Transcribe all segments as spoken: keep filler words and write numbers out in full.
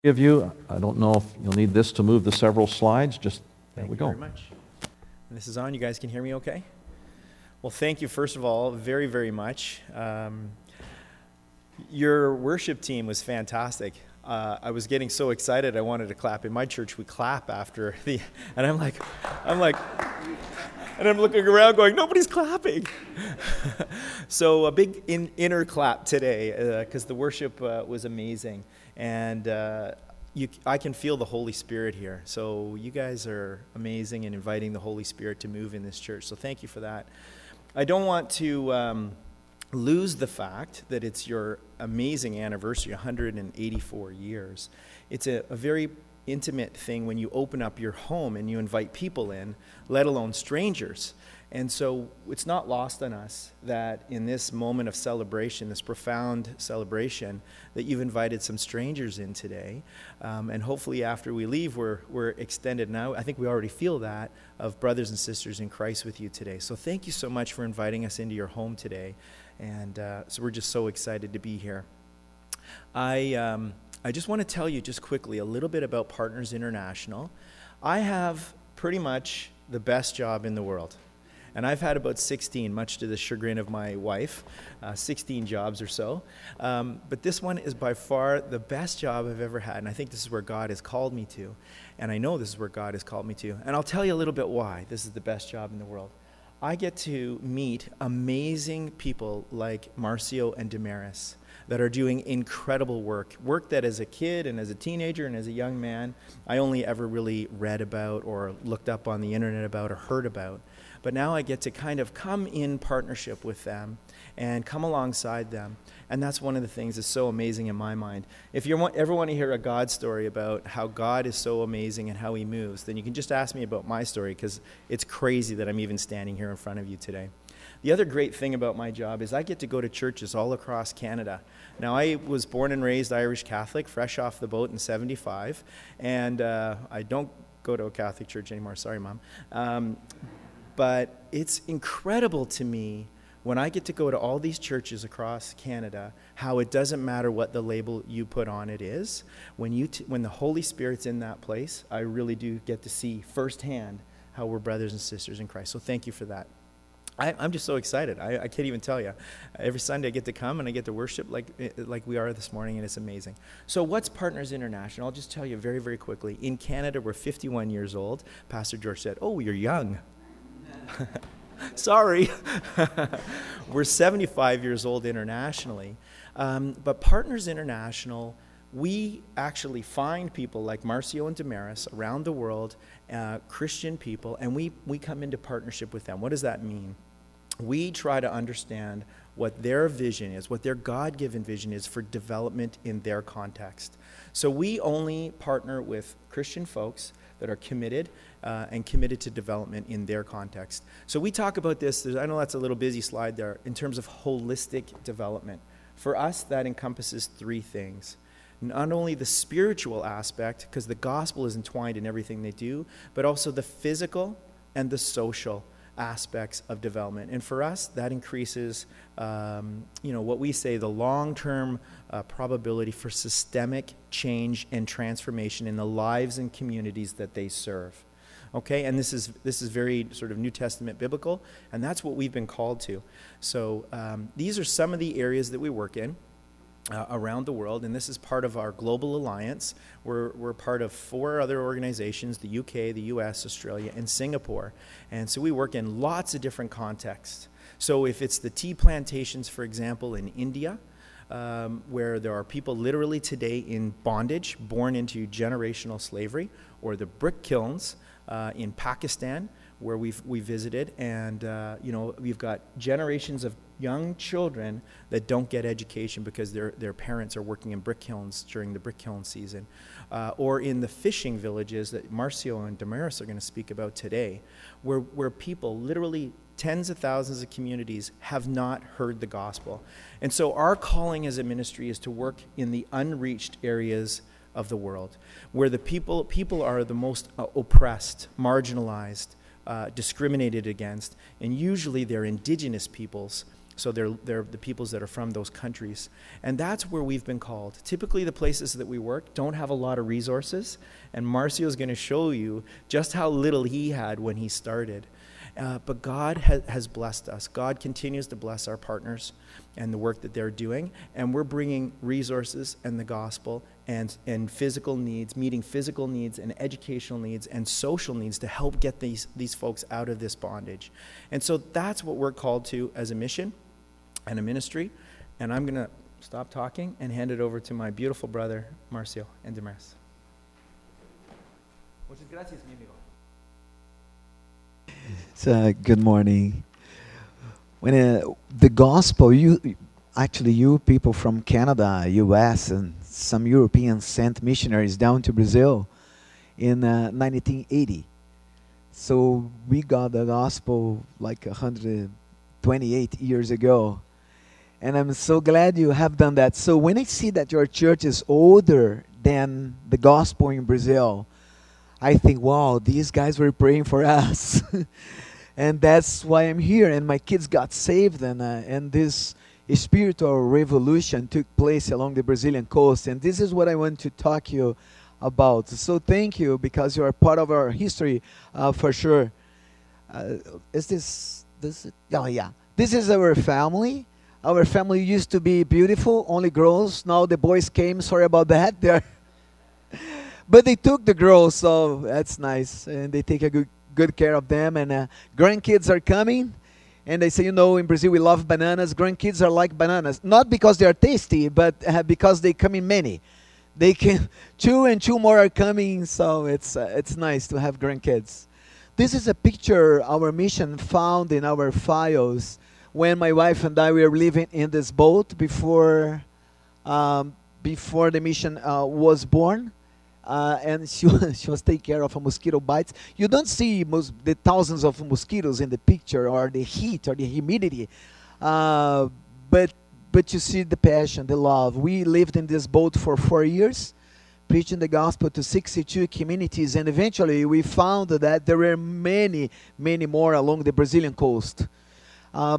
Of you. I don't know if you'll need this to move the several slides. Just there Thank we you go. very much. And this is on. You guys can hear me okay? Well, thank you, first of all, very, very much. Um, your worship team was fantastic. Uh, I was getting so excited I wanted to clap. In my church, we clap after the, and I'm like, I'm like, and I'm looking around going, nobody's clapping. So a big in, inner clap today because uh, the worship uh, was amazing. And uh, you, I can feel the Holy Spirit here. So you guys are amazing in inviting the Holy Spirit to move in this church. So thank you for that. I don't want to um, lose the fact that it's your amazing anniversary, one hundred eighty-four years. It's a, a very intimate thing when you open up your home and you invite people in, let alone strangers. And so it's not lost on us that in this moment of celebration, this profound celebration, that you've invited some strangers in today. Um, and hopefully after we leave, we're, we're extended now. I think we already feel that of brothers and sisters in Christ with you today. So thank you so much for inviting us into your home today. And uh, so we're just so excited to be here. I, um, I just want to tell you just quickly a little bit about Partners International. I have pretty much the best job in the world. And I've had about sixteen, much to the chagrin of my wife, uh, sixteen jobs or so. Um, but this one is by far the best job I've ever had. And I think this is where God has called me to. And I know this is where God has called me to. And I'll tell you a little bit why this is the best job in the world. I get to meet amazing people like Marcio and Damaris that are doing incredible work, work that as a kid and as a teenager and as a young man, I only ever really read about or looked up on the internet about or heard about. But now I get to kind of come in partnership with them and come alongside them. And that's one of the things that's so amazing in my mind. If you ever want to hear a God story about how God is so amazing and how he moves, then you can just ask me about my story, because it's crazy that I'm even standing here in front of you today. The other great thing about my job is I get to go to churches all across Canada. Now, I was born and raised Irish Catholic, fresh off the boat in seventy-five, and uh, I don't go to a Catholic church anymore. Sorry, Mom. Um, But it's incredible to me when I get to go to all these churches across Canada, how it doesn't matter what the label you put on it is. When you t- when the Holy Spirit's in that place, I really do get to see firsthand how we're brothers and sisters in Christ. So thank you for that. I, I'm just so excited. I, I can't even tell you. Every Sunday I get to come and I get to worship like like we are this morning, and it's amazing. So what's Partners International? I'll just tell you very, very quickly. In Canada, we're fifty-one years old. Pastor George said, oh, you're young. Sorry. We're seventy-five years old internationally. Um, but Partners International, we actually find people like Marcio and Damaris around the world, uh, Christian people, and we, we come into partnership with them. What does that mean? We try to understand what their vision is, what their God-given vision is for development in their context. So we only partner with Christian folks that are committed uh, and committed to development in their context. So we talk about this, I know that's a little busy slide there, in terms of holistic development. For us, that encompasses three things. Not only the spiritual aspect, because the gospel is entwined in everything they do, but also the physical and the social aspects of development. And for us, that increases, um, you know, what we say, the long-term uh, probability for systemic change and transformation in the lives and communities that they serve. Okay, and this is this is very sort of New Testament biblical, and that's what we've been called to. So um, these are some of the areas that we work in Uh, around the world, and this is part of our global alliance. We're, we're part of four other organizations, the U K, the U S, Australia, and Singapore. And so we work in lots of different contexts. So if it's the tea plantations, for example, in India, um, where there are people literally today in bondage, born into generational slavery, or the brick kilns uh, in Pakistan, where we've we visited, and uh, you know, we've got generations of young children that don't get education because their their parents are working in brick kilns during the brick kiln season, uh, or in the fishing villages that Marcio and Damaris are going to speak about today, where where people, literally tens of thousands of communities, have not heard the gospel. And so our calling as a ministry is to work in the unreached areas of the world, where the people people are the most uh, oppressed, marginalized, uh, discriminated against, and usually they're indigenous peoples So they're, they're the peoples that are from those countries. And that's where we've been called. Typically, the places that we work don't have a lot of resources. And Marcio is going to show you just how little he had when he started. Uh, but God ha- has blessed us. God continues to bless our partners and the work that they're doing. And we're bringing resources and the gospel and, and physical needs, meeting physical needs and educational needs and social needs to help get these, these folks out of this bondage. And so that's what we're called to as a mission and a ministry. And I'm going to stop talking and hand it over to my beautiful brother, Marcio and Damaris. Muchas gracias, mi amigo. So, good morning. When uh, the gospel, you actually you people from Canada, U S, and some Europeans sent missionaries down to Brazil in uh, nineteen eighty. So we got the gospel like one hundred twenty-eight years ago. And I'm so glad you have done that. So when I see that your church is older than the gospel in Brazil, I think, wow, these guys were praying for us. And that's why I'm here. And my kids got saved, and, uh, and this spiritual revolution took place along the Brazilian coast. And this is what I want to talk to you about. So thank you, because you are part of our history uh, for sure. Uh, is this, this, oh yeah. This is our family. Our family used to be beautiful, only girls. Now the boys came, sorry about that. They're But they took the girls, so that's nice. And they take a good, good care of them. And uh, grandkids are coming. And they say, you know, in Brazil we love bananas. Grandkids are like bananas. Not because they are tasty, but uh, because they come in many. They can, two and two more are coming, so it's, uh, it's nice to have grandkids. This is a picture our mission found in our files when my wife and I were living in this boat before, um, before the mission uh, was born. Uh, and she was, she was taking care of a mosquito bites. You don't see mos- the thousands of mosquitoes in the picture, or the heat, or the humidity, uh, but but you see the passion, the love. We lived in this boat for four years, preaching the gospel to sixty-two communities, and eventually we found that there were many, many more along the Brazilian coast. Uh,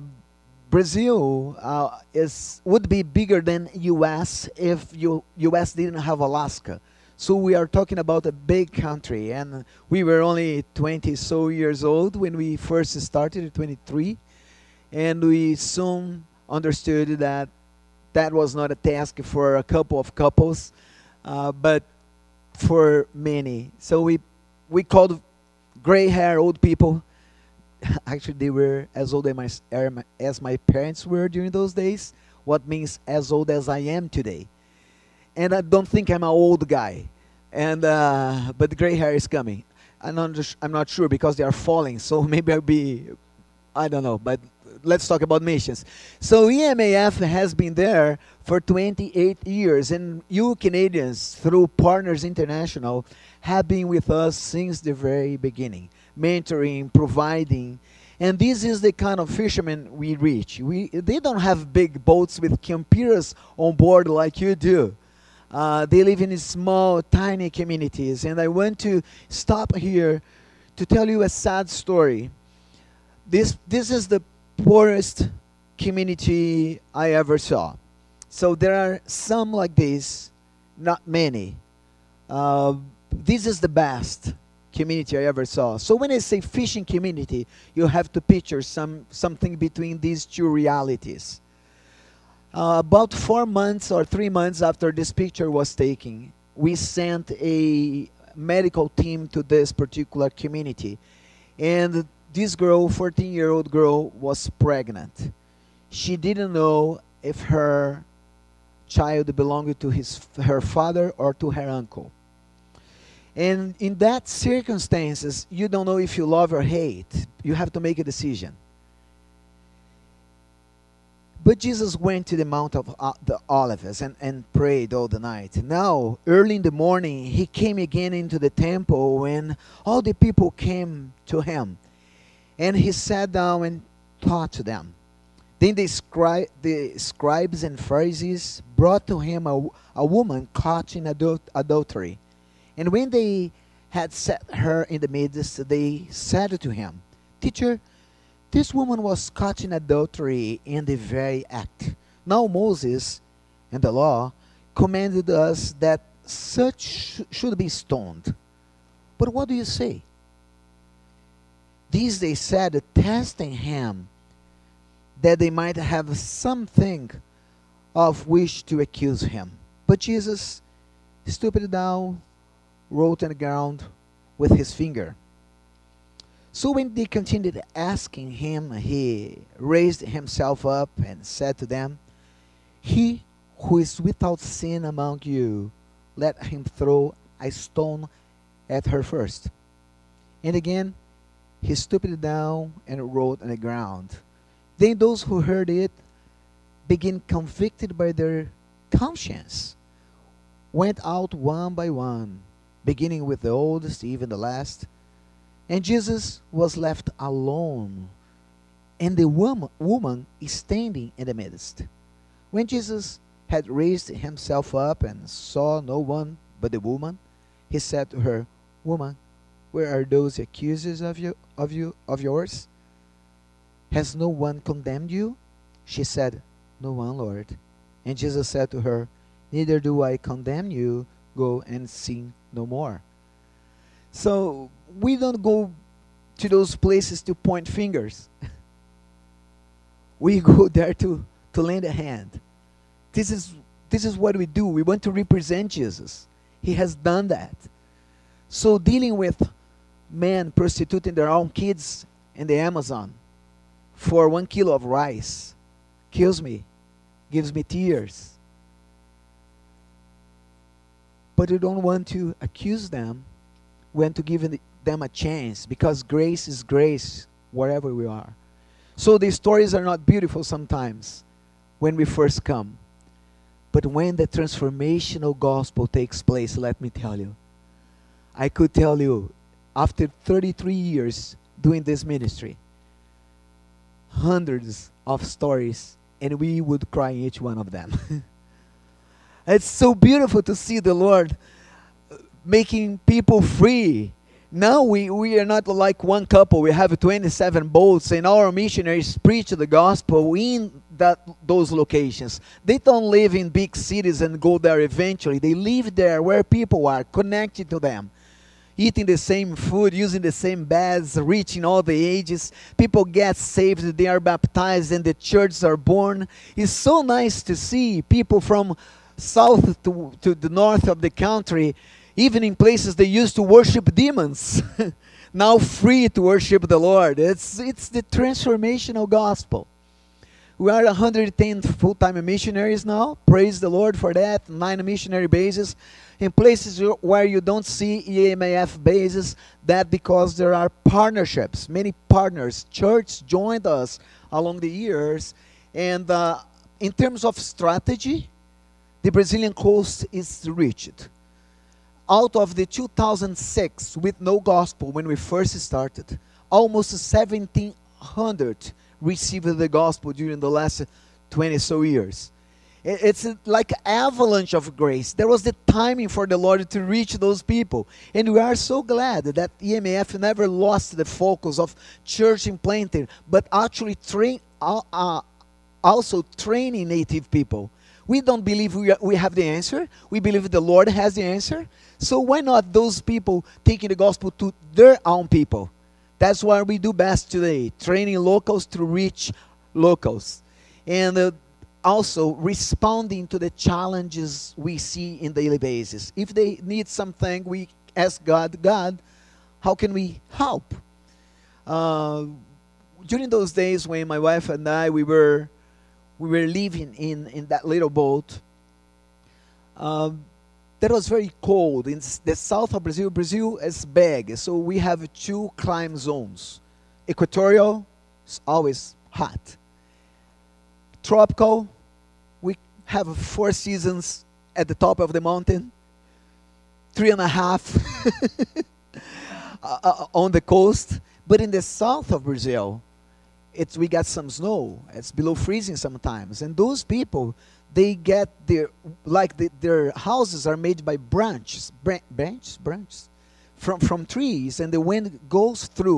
Brazil uh, is would be bigger than U S if you, U S didn't have Alaska. So we are talking about a big country, and we were only twenty so years old when we first started at twenty-three, and we soon understood that that was not a task for a couple of couples, uh, but for many. So we we called gray hair old people. Actually, they were as old as my, as my parents were during those days, what means as old as I am today. And I don't think I'm an old guy. And uh, but the gray hair is coming. I'm not, I'm not sure because they are falling. So maybe I'll be, I don't know. But let's talk about missions. So E M A F has been there for twenty-eight years. And you Canadians, through Partners International, have been with us since the very beginning. Mentoring, providing. And this is the kind of fishermen we reach. We, they don't have big boats with computers on board like you do. Uh, they live in small, tiny communities. And I want to stop here to tell you a sad story. This, this is the poorest community I ever saw. So there are some like this, not many. Uh, this is the best community I ever saw. So when I say fishing community, you have to picture some, something between these two realities. Uh, about four months or three months after this picture was taken, we sent a medical team to this particular community. And this girl, fourteen-year-old girl, was pregnant. She didn't know if her child belonged to his, her father or to her uncle. And in that circumstances, you don't know if you love or hate. You have to make a decision. But Jesus went to the Mount of uh, the Olives and, and prayed all the night. Now, early in the morning, he came again into the temple when all the people came to him. And he sat down and taught to them. Then the, scri- the scribes and Pharisees brought to him a, a woman caught in adul- adultery. And when they had set her in the midst, they said to him, "Teacher, This woman was caught in adultery in the very act. Now Moses and the law commanded us that such sh- should be stoned. But what do you say? These they said, testing him, that they might have something of which to accuse him. But Jesus stooped down, wrote on the ground with his finger. So when they continued asking him, he raised himself up and said to them, He who is without sin among you, let him throw a stone at her first. And again he stooped down and wrote on the ground. Then those who heard it, being convicted by their conscience, went out one by one, beginning with the oldest, even the last. And Jesus was left alone, and the woman, woman is standing in the midst. When Jesus had raised himself up and saw no one but the woman, he said to her, Woman, where are those accusers of you of you of yours? Has no one condemned you? She said, No one, Lord. And Jesus said to her, Neither do I condemn you. Go and sin no more. So we don't go to those places to point fingers. We go there to, to lend a hand. This is this is what we do. We want to represent Jesus. He has done that. So dealing with men prostituting their own kids in the Amazon for one kilo of rice kills me, gives me tears. But you don't want to accuse them. We want to give them a chance, because grace is grace wherever we are. So the stories are not beautiful sometimes when we first come. But when the transformational gospel takes place, let me tell you, I could tell you, after thirty-three years doing this ministry, hundreds of stories, and we would cry each one of them. It's so beautiful to see the Lord making people free. Now we, we are not like one couple. We have twenty-seven boats, and our missionaries preach the gospel in that those locations. They don't live in big cities and go there eventually. They live there where people are connected to them, eating the same food, using the same beds, reaching all the ages. People get saved, they are baptized, and the churches are born. It's so nice to see people from south to, to the north of the country, even in places they used to worship demons, now free to worship the Lord. It's, it's the transformational gospel. We are one hundred ten full-time missionaries now. Praise the Lord for that. Nine missionary bases. In places where you don't see E M A F bases, that because there are partnerships. Many partners. Church joined us along the years. And uh, in terms of strategy, the Brazilian coast is reached. Out of the two thousand six, with no gospel, when we first started, almost seventeen hundred received the gospel during the last twenty so years. It's like avalanche of grace. There was the timing for the Lord to reach those people. And we are so glad that E M A F never lost the focus of church implanting, but actually train, uh, uh, also training native people. We don't believe we, are, we have the answer. We believe the Lord has the answer. So why not those people taking the gospel to their own people? That's what we do best today, training locals to reach locals. And uh, also responding to the challenges we see in daily basis. If they need something, we ask God, God, how can we help? Uh, during those days when my wife and I, we were we were living in, in that little boat, um, that was very cold. In the south of Brazil, Brazil is big, so we have two climate zones. Equatorial is always hot. Tropical, we have four seasons at the top of the mountain, three and a half uh, on the coast. But in the south of Brazil, it's we got some snow. It's below freezing sometimes, and those people, they get their like the, their houses are made by branches, bran- branches, branches from from trees, and the wind goes through.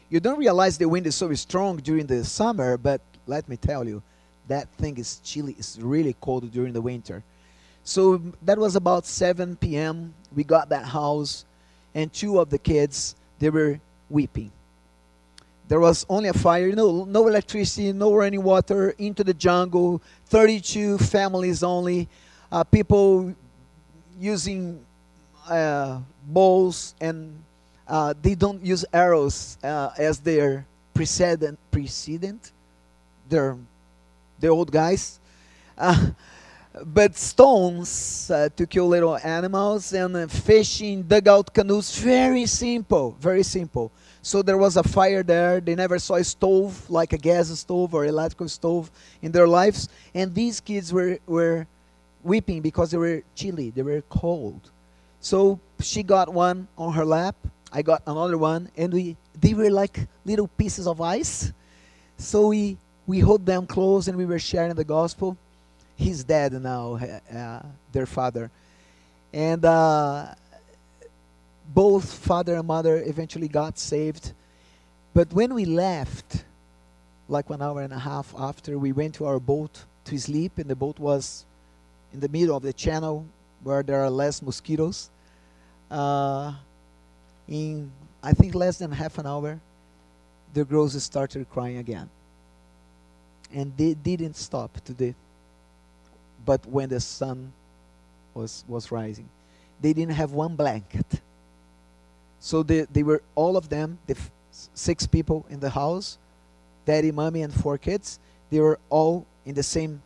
You don't realize the wind is so strong during the summer, but let me tell you, that thing is chilly. It's really cold during the winter. So that was about seven p m We got that house, and two of the kids, they were weeping. There was only a fire, no, no electricity, no running water, into the jungle, thirty-two families only, uh, people using uh, bows, and uh, they don't use arrows uh, as their precedent, precedent, their, the old guys. Uh, but stones uh, to kill little animals, and uh, fishing, dugout canoes, very simple, very simple. So there was a fire there. They never saw a stove, like a gas stove or electrical stove in their lives. And these kids were, were weeping because they were chilly, they were cold. So she got one on her lap, I got another one, and we they were like little pieces of ice. So we, we held them close, and we were sharing the gospel. He's dead now, uh, their father. And uh, both father and mother eventually got saved. But when we left, like one hour and a half after, we went to our boat to sleep, and the boat was in the middle of the channel where there are less mosquitoes. Uh, in, I think, less than half an hour, the girls started crying again. And they didn't stop today. But when the sun was, was rising, they didn't have one blanket. So they, they were, all of them, the f- six people in the house, daddy, mommy, and four kids, they were all in the same,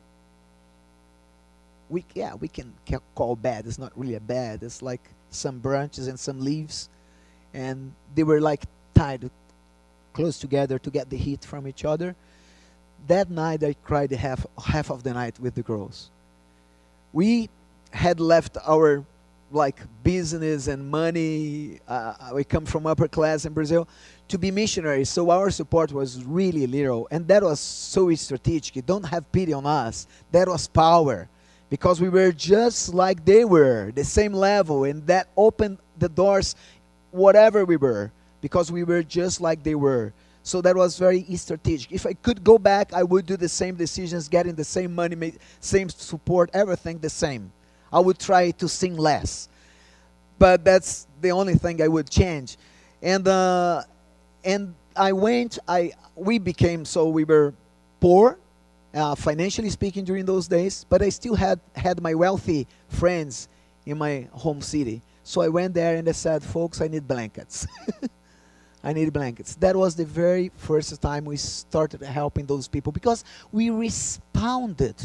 we, yeah, we can ca- call bed. It's not really a bed. It's like some branches and some leaves. And they were like tied close together to get the heat from each other. That night I cried half, half of the night with the girls. We had left our like business and money, uh, we come from upper class in Brazil, to be missionaries. So our support was really little, and that was so strategic. Don't have pity on us. That was power, because we were just like they were, the same level, and that opened the doors, whatever we were, because we were just like they were. So that was very strategic. If I could go back, I would do the same decisions, getting the same money, same support, everything the same. I would try to sing less. But that's the only thing I would change. And uh, and I went, I we became, so we were poor, uh, financially speaking, during those days, but I still had, had my wealthy friends in my home city. So I went there and I said, folks, I need blankets. I need blankets. That was the very first time we started helping those people, because we responded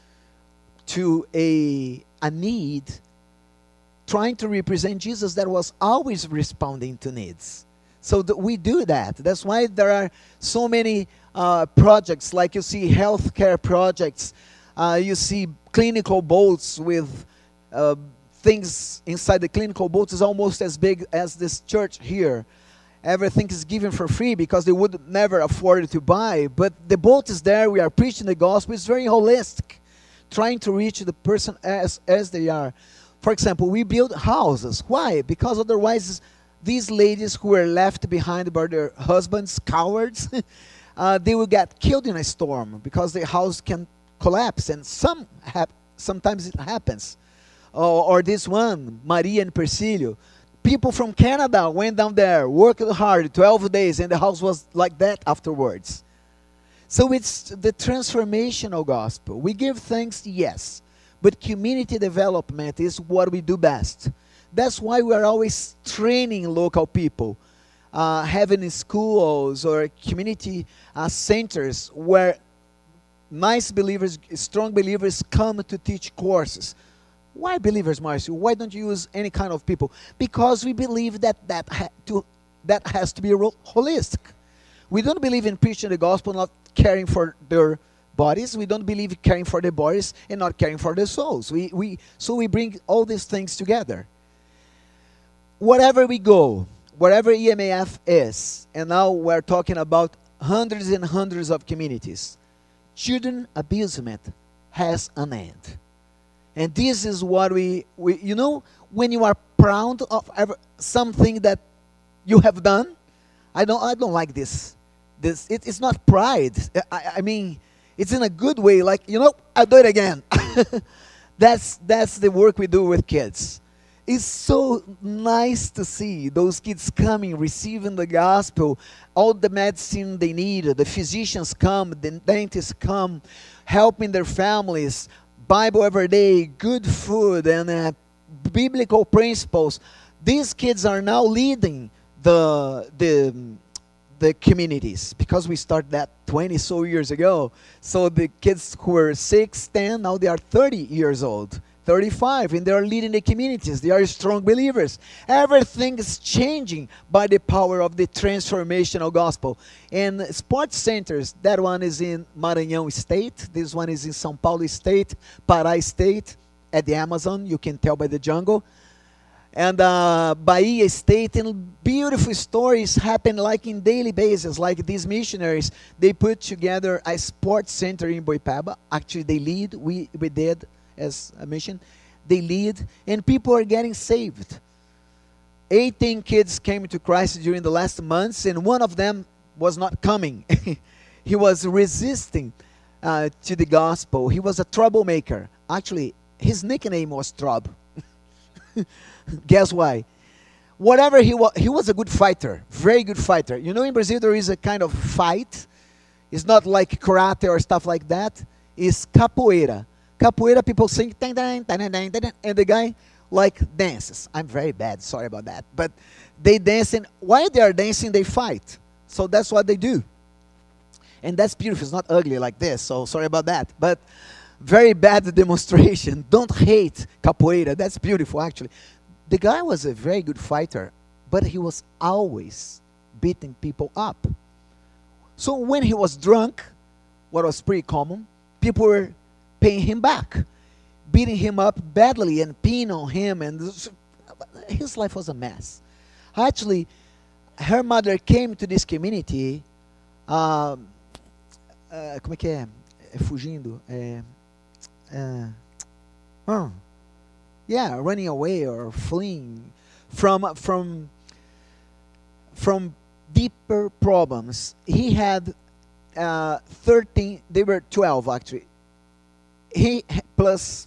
to a, a need, trying to represent Jesus that was always responding to needs. So that we do that. That's why there are so many uh, projects, like you see healthcare projects, uh, you see clinical boats with uh, things inside the clinical boats is almost as big as this church here. Everything is given for free because they would never afford to buy. But the boat is there. We are preaching the gospel. It's very holistic, trying to reach the person as, as they are. For example, we build houses. Why? Because otherwise, these ladies who were left behind by their husbands, cowards, uh, they will get killed in a storm because the house can collapse. And some hap- sometimes it happens. Or, or this one, Maria and Persílio. People from Canada went down there, worked hard, twelve days, and the house was like that afterwards. So it's the transformational gospel. We give thanks, yes, but community development is what we do best. That's why we are always training local people, uh, having schools or community uh, centers where nice believers, strong believers come to teach courses. Why believers, Marcio? Why don't you use any kind of people? Because we believe that that, ha- to, that has to be ro- holistic. We don't believe in preaching the gospel, not caring for their bodies. We don't believe in caring for their bodies and not caring for their souls. We, we, so we bring all these things together. Wherever we go, wherever E M A F is, and now we're talking about hundreds and hundreds of communities, children abusement has an end. And this is what we, we, you know, when you are proud of ever, something that you have done, I don't I don't like this. This it, it's not pride. I, I mean, it's in a good way. Like, you know, I'll do it again. that's that's the work we do with kids. It's so nice to see those kids coming, receiving the gospel, all the medicine they need, the physicians come, the dentists come, helping their families, Bible every day, good food, and uh, biblical principles. These kids are now leading the the the communities, because we started that twenty so years ago. So the kids who were six, ten, now they are thirty years old, thirty-five, and they are leading the communities. They are strong believers. Everything is changing by the power of the transformational gospel. And sports centers, that one is in Maranhão State, this one is in São Paulo State, Pará State, at the Amazon, you can tell by the jungle. And uh, Bahia State, and beautiful stories happen like in daily basis. Like these missionaries, they put together a sports center in Boipeba. Actually, they lead. We we did as a mission. They lead, and people are getting saved. eighteen kids came to Christ during the last months, and one of them was not coming. He was resisting uh, to the gospel. He was a troublemaker. Actually, his nickname was Trob. Guess why? Whatever he was, he was a good fighter, very good fighter. You know, in Brazil there is a kind of fight. It's not like karate or stuff like that. It's capoeira. Capoeira, people sing, dang, dang, dang, dang, dang, and the guy like dances. I'm very bad, sorry about that. But they dance, and while they are dancing, they fight. So that's what they do. And that's beautiful. It's not ugly like this, so sorry about that. But very bad demonstration. Don't hate capoeira. That's beautiful, actually. The guy was a very good fighter, but he was always beating people up. So when he was drunk, what was pretty common, people were paying him back, beating him up badly and peeing on him, and his life was a mess. Actually, her mother came to this community, uh, uh, como é que é? É fugindo, é, uh, huh. yeah, running away or fleeing from from from deeper problems. He had uh, thirteen. They were twelve actually. He plus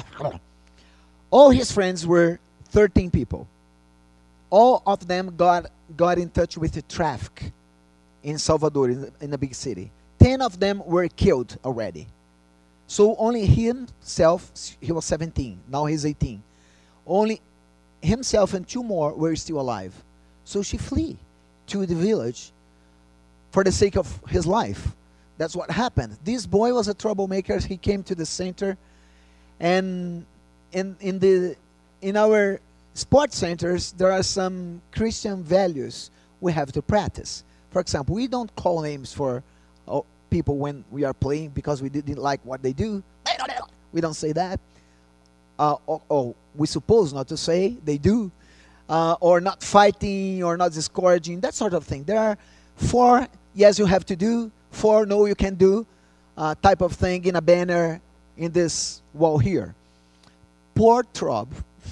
all his friends were thirteen people. All of them got got in touch with the traffic in Salvador, in, in a big city. Ten of them were killed already. So only himself, he was seventeen, now he's eighteen. Only himself and two more were still alive. So she flee to the village for the sake of his life. That's what happened. This boy was a troublemaker. He came to the center, and in in the in our sports centers there are some Christian values we have to practice. For example, we don't call names for oh, people when we are playing because we didn't like what they do. We don't say that. Uh, or, or we suppose not to say, they do. Uh, or not fighting, or not discouraging, that sort of thing. There are four yes you have to do, four no you can do, uh, type of thing in a banner in this wall here. Poor Trob.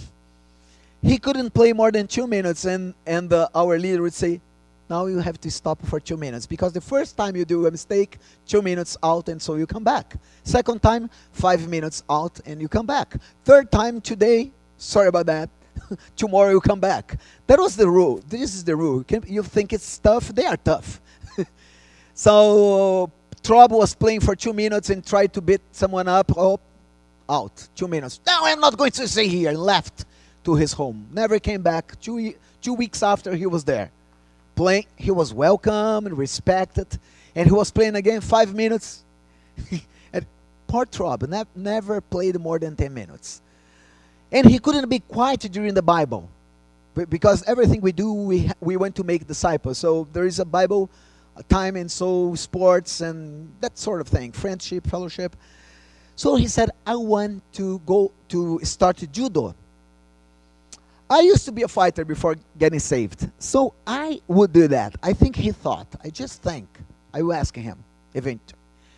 He couldn't play more than two minutes, and, and uh, our leader would say, now you have to stop for two minutes. Because the first time you do a mistake, two minutes out, and so you come back. Second time, five minutes out, and you come back. Third time, today, sorry about that, tomorrow you come back. That was the rule. This is the rule. You think it's tough? They are tough. So, Trob was playing for two minutes and tried to beat someone up. Oh, out. Two minutes. No, I'm not going to stay here. And left to his home. Never came back. Two, two weeks after he was there. Playing, he was welcome and respected, and he was playing again five minutes. And poor Trob ne- never played more than ten minutes, and he couldn't be quiet during the Bible, B- because everything we do, we ha- we want to make disciples. So there is a Bible a time, and so sports and that sort of thing, friendship, fellowship. So he said, "I want to go to start judo." I used to be a fighter before getting saved, so I would do that. I think he thought, I just think, I will ask him eventually,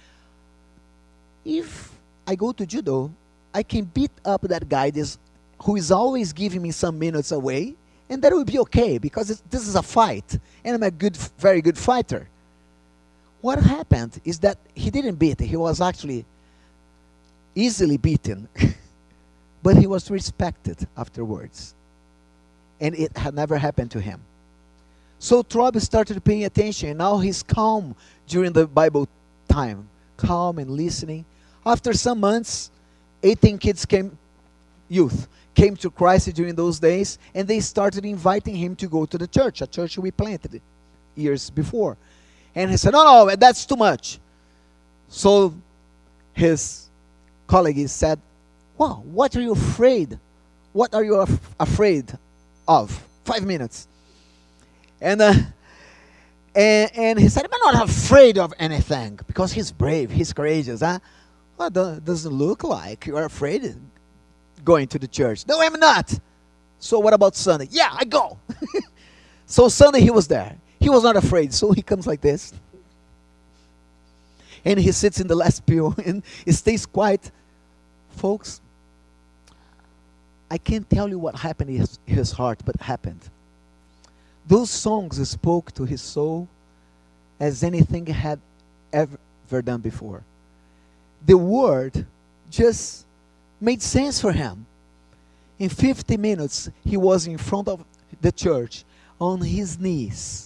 if I go to judo, I can beat up that guy this, who is always giving me some minutes away, And that will be okay because it's, this is a fight. And I'm a good, very good fighter. What happened is that he didn't beat. He was actually easily beaten. But he was respected afterwards. And it had never happened to him. So Trob started paying attention. Now he's calm during the Bible time. Calm and listening. After some months, eighteen kids came, youth, came to Christ during those days. And they started inviting him to go to the church. A church we planted years before. And he said, no, no, that's too much. So his colleague said, well, what are you afraid? What are you af- afraid of? Five minutes. And, uh, and and he said, I'm not afraid of anything. Because he's brave, he's courageous. Huh? Well, it doesn't look like you're afraid of going to the church. No, I'm not. So what about Sunday? Yeah, I go. So Sunday he was there. He was not afraid. So he comes like this. And he sits in the last pew and he stays quiet. Folks, I can't tell you what happened in his, his heart, but happened. Those songs spoke to his soul as anything had ever, ever done before. The word just made sense for him. In fifty minutes, he was in front of the church on his knees,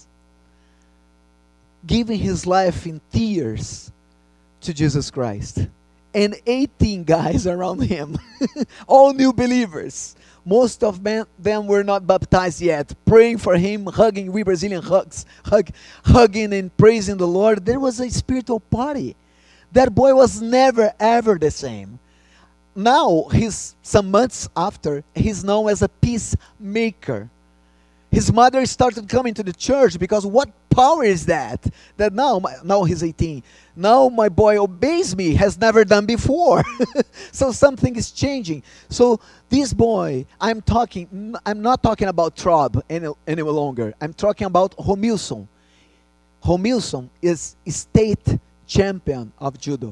giving his life in tears to Jesus Christ. And eighteen guys around him, all new believers. Most of them, them were not baptized yet, praying for him, hugging. We Brazilian hugs, hug, hugging and praising the Lord. There was a spiritual party. That boy was never ever the same. Now, he's some months after, he's known as a peacemaker. His mother started coming to the church because what power is that? That now, now he's eighteen. Now my boy obeys me, has never done before. So something is changing. So this boy, I'm talking, I'm not talking about Trob any, any longer. I'm talking about Romilson. Romilson is state champion of judo.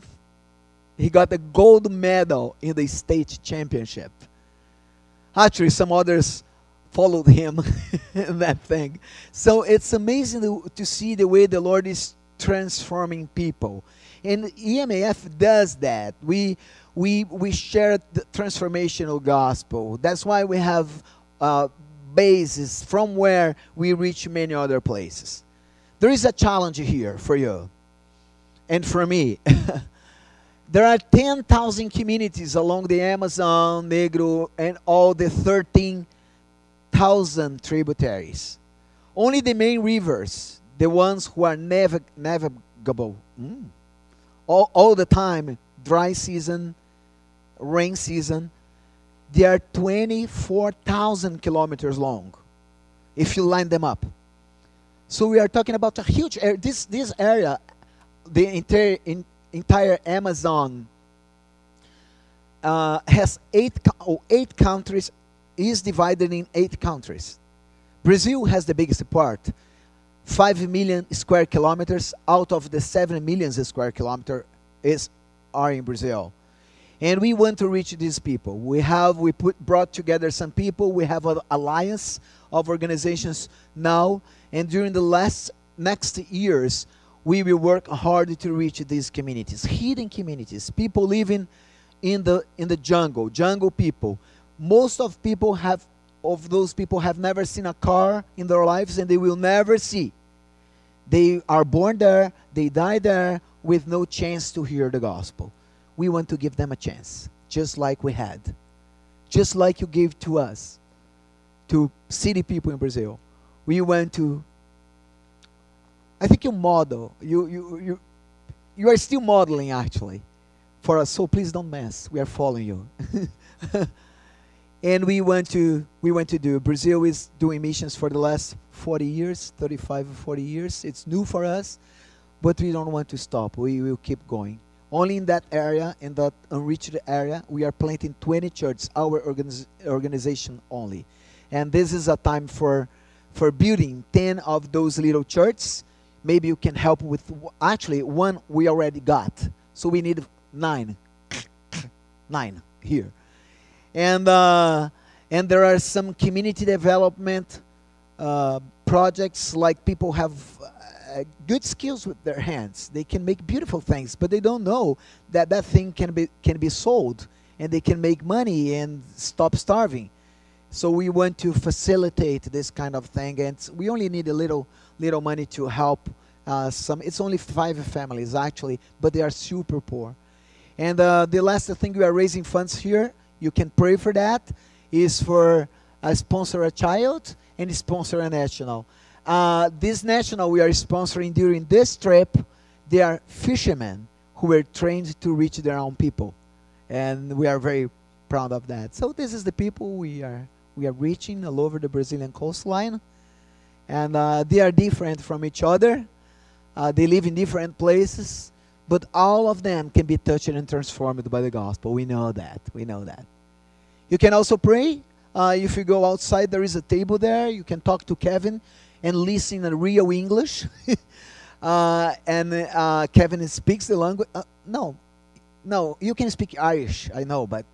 He got the gold medal in the state championship. Actually, some others followed him in that thing. So it's amazing to, to see the way the Lord is transforming people. And E M A F does that. We we we share the transformational gospel. That's why we have uh, bases from where we reach many other places. There is a challenge here for you and for me. There are ten thousand communities along the Amazon, Negro, and all the thirteen thousand tributaries. Only the main rivers, the ones who are navig- navigable, mm. all, all the time, dry season, rain season, they are twenty-four thousand kilometers long, if you line them up. So we are talking about a huge area. This, this area, the entire, in, entire Amazon, uh, has eight, oh, eight countries, is divided in eight countries. Brazil has the biggest part, five million square kilometers. Out of the seven million square kilometers is are in Brazil, and we want to reach these people. We have we put brought together some people. We have an alliance of organizations now, and during the last next years, we will work hard to reach these communities, hidden communities, people living in the in the jungle, jungle people. Most of people have of those people have never seen a car in their lives, and they will never see. They are born there, they die there with no chance to hear the gospel. We want to give them a chance, just like we had, just like you gave to us, to city people in Brazil. We want to. I think you model. You you you you are still modeling actually for us. So please don't mess. We are following you. And we want to we want to do. Brazil is doing missions for the last forty years, thirty-five, forty years. It's new for us, but we don't want to stop. We will keep going. Only in that area, in that unreached area, we are planting twenty churches, our organiz- organization only. And this is a time for for building ten of those little churches. Maybe you can help with, actually, one we already got. So we need nine. Nine here. And uh, And there are some community development uh, projects, like people have uh, good skills with their hands. They can make beautiful things, but they don't know that that thing can be can be sold, and they can make money and stop starving. So we want to facilitate this kind of thing, and we only need a little little money to help uh, some. It's only five families actually, but they are super poor. And uh, the last thing we are raising funds here, you can pray for that, is for uh, sponsor a child and sponsor a national. Uh, this national we are sponsoring during this trip, they are fishermen who were trained to reach their own people, and we are very proud of that. So this is the people we are we are reaching all over the Brazilian coastline, and uh, they are different from each other. Uh, they live in different places, but all of them can be touched and transformed by the gospel. We know that. We know that. You can also pray. Uh, if you go outside, there is a table there. You can talk to Kevin and listen in real English. uh, and uh, Kevin speaks the language. Uh, no, no, you can speak Irish, I know, but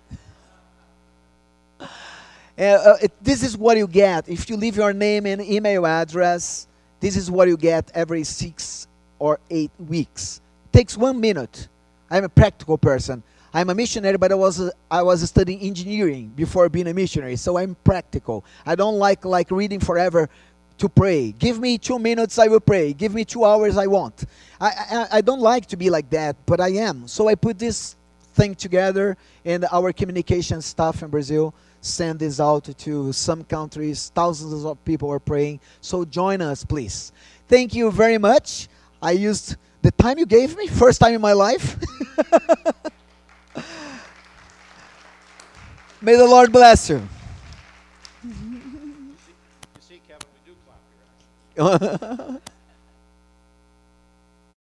uh, uh, it, this is what you get. If you leave your name and email address, this is what you get every six or eight weeks. Takes one minute. I'm a practical person. I'm a missionary, but I was uh, I was studying engineering before being a missionary, so I'm practical. I don't like like reading forever to pray. Give me two minutes, I will pray. Give me two hours, I won't. I, I I don't like to be like that, but I am. So I put this thing together, and our communication staff in Brazil send this out to some countries. Thousands of people are praying. So join us, please. Thank you very much. I used the time you gave me, first time in my life. May the Lord bless you. You see, Kevin, we do clap here.